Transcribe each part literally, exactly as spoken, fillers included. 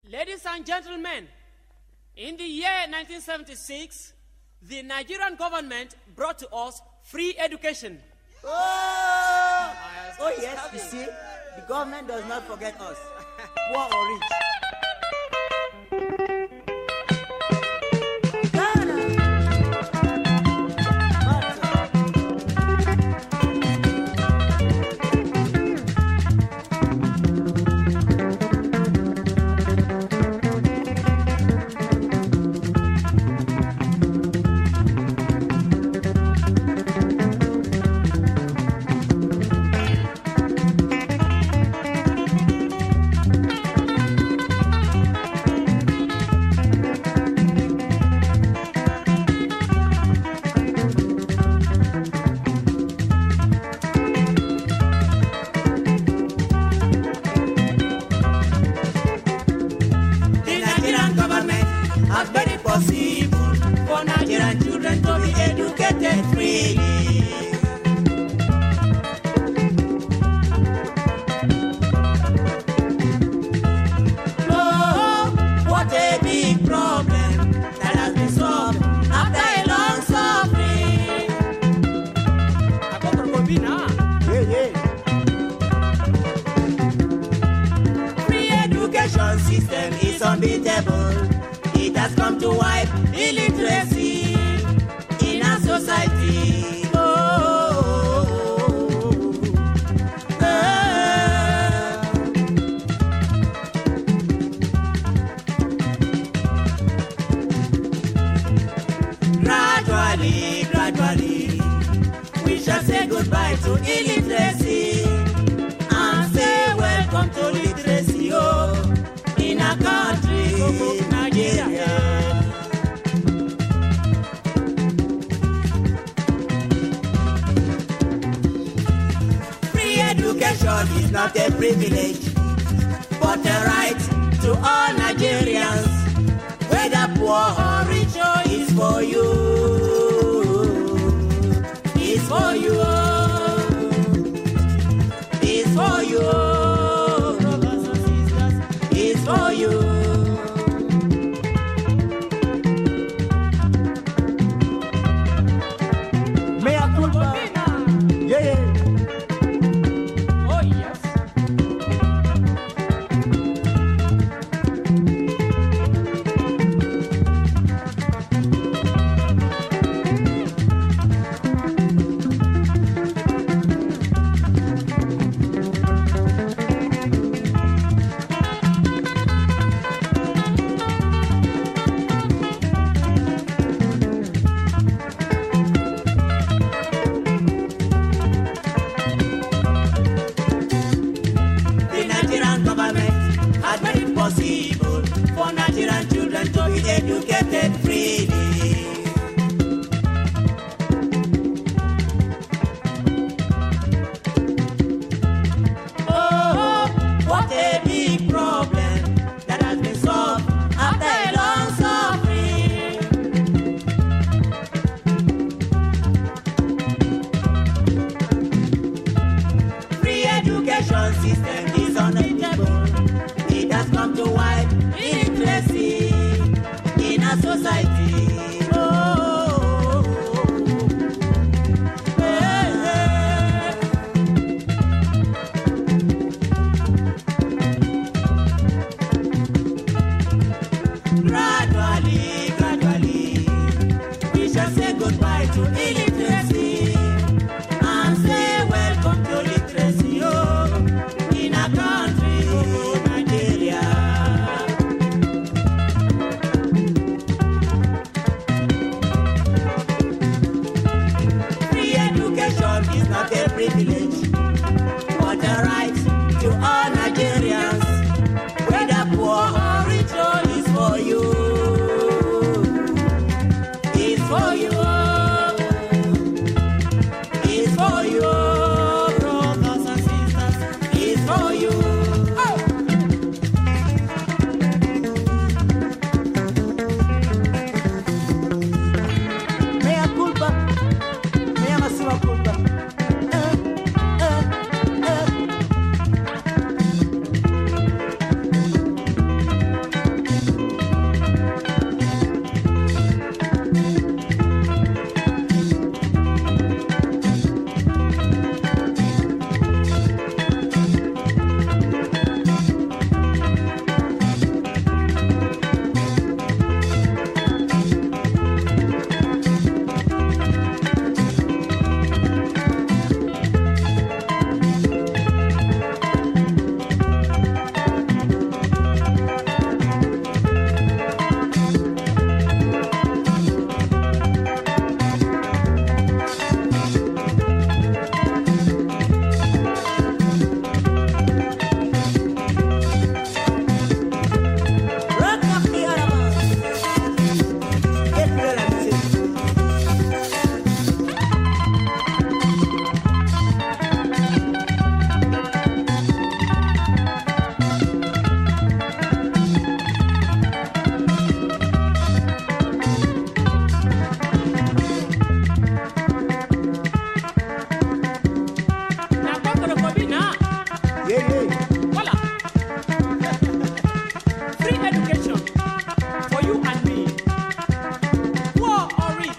Ladies and gentlemen, in the year nineteen seventy-six, the Nigerian government brought to us free education. Oh, oh yes, you see, the government does not forget us, poor or rich. System is unbeatable. It has come to wipe illiteracy in our society. Oh, oh, oh. Gradually, gradually, we shall say goodbye to illiteracy and say welcome to literacy. Oh, in a country, Nigeria. Free education is not a privilege, but a right to all Nigerians, whether poor or rich. Oh, it's for you, it's for you, it's for you. For you. Mea culpa. Yeah, yeah. Oh, yes. Possible for Nigerian children to be educated freely. Oh, what a big problem that has been solved after a long suffering. Free education system is unbeatable. It has come to wipe illiteracy in our society. Oh, oh, oh, hey, gradually, gradually, we shall say goodbye to illiteracy and say welcome to literacy. Oh, in our country. Is not a privilege, but a right to all Nigerians, whether poor or rich. Oh, is for you, is for you. Free education for you and me. Poor or rich.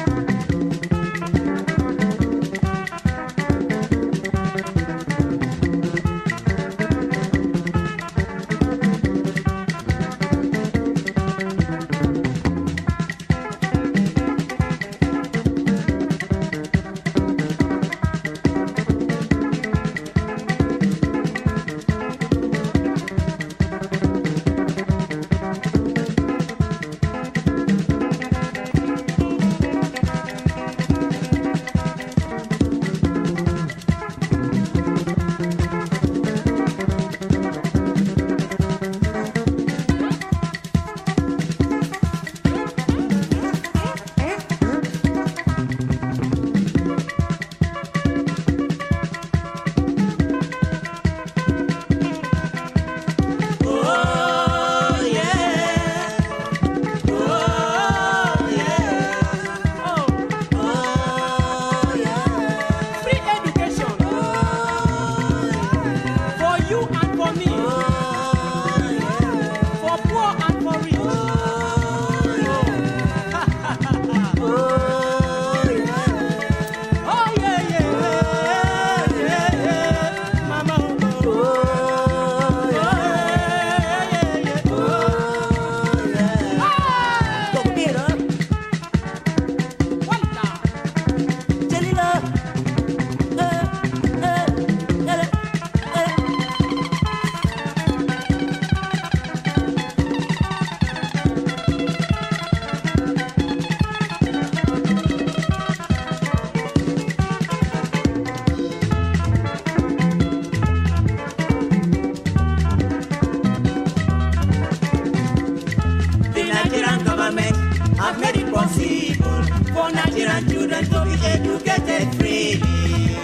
Have made it possible for Nigerian children to be educated freely.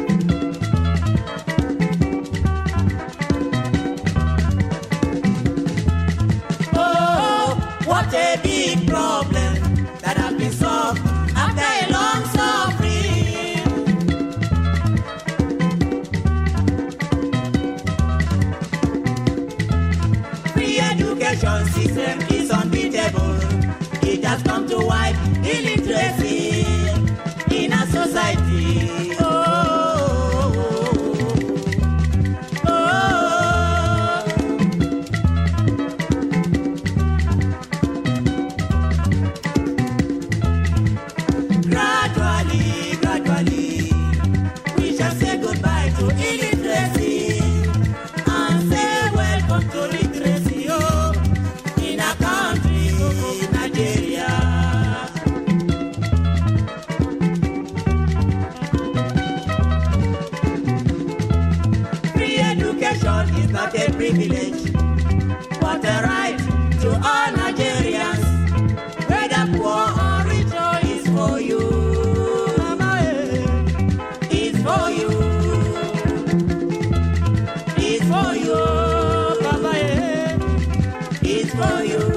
Oh, what a big problem that has been solved after a long suffering. Free education system is unbeatable. It has come to wipe illiteracy in our society. Oh, oh, oh. Gradually, gradually, we shall say goodbye to illiteracy and say welcome to literacy. Oh, in our country, Nigeria. Free education is not a privilege, but a right to all Nigerians, whether poor or rich, oh, is for you. Mama, eh, it's for you. It's for you. Papa, eh, it's for you.